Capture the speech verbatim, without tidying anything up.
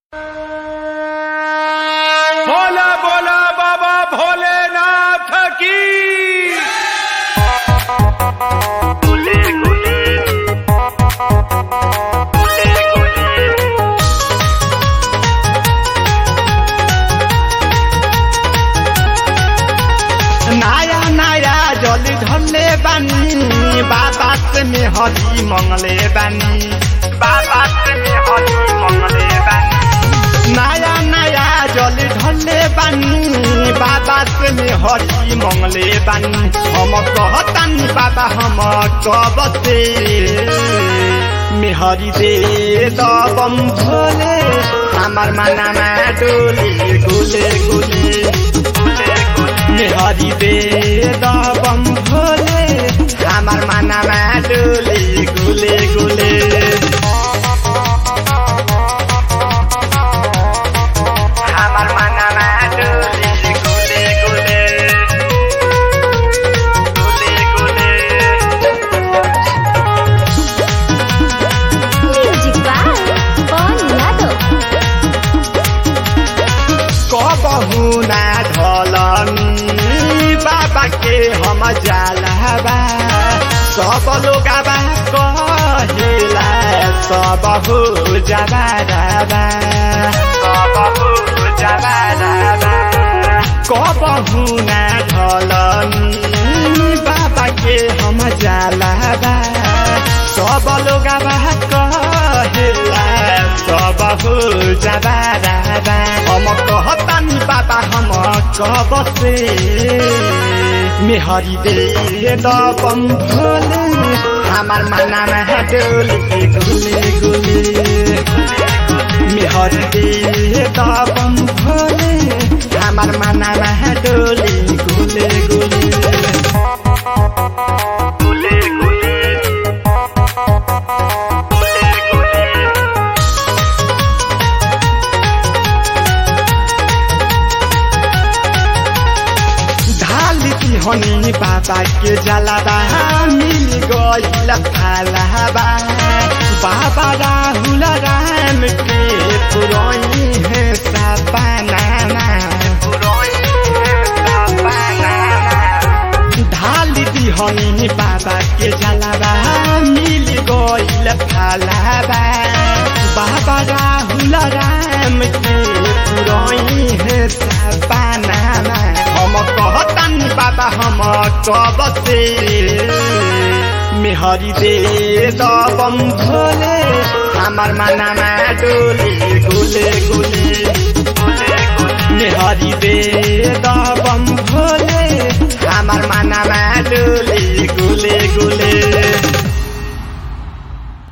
बोला बोला बाबा भोलेनाथ की। गुले गुले गुले गुले नया नया जल ढले बानी बाबा से में हरी मंगले बानी बाबा से हरी मंगले बानी नया नया जल ढले बानी बाबा से में हरी मंगले बानी हम कहतानी बाबा हम कब से मेहरी दे दबम भोले हमार मना में डोले गुले गुले मेहरी दे दबम भोले हमार मना में डोले गुले गुले हमार मना में डोले गुले गुले गुले Music by Bon Lado. कबहू ना ढलनी बाबा के हम जालबा सब लोग कहेला सब हो जबाबा बाबू जबाबा कबहू ना ढलनी बाबा के हम जालबा सब लोग कहेला सब हो जबाबा हम कहतानी बाबा हम कब से मेहरी दे दबम भोले हमार मना में डोले गुले गुले मेहरी दे दबम भोले हमार मना में डोले गुले गुले गुले गुले गुले गुले ढाली हनी बाबा के जलाबा मिल गईल फालाबा बाबा राहुल राम के पुरई है सपना ढाली हनी बाबा के जलाबा मिल गईल फालाबा बाबा राहुल राम के पुरई है सपना हम कहतानी बाबा हम कब से मेहरी दे दबम भोले हमार मना में डोले गुले गुले मेहरी दे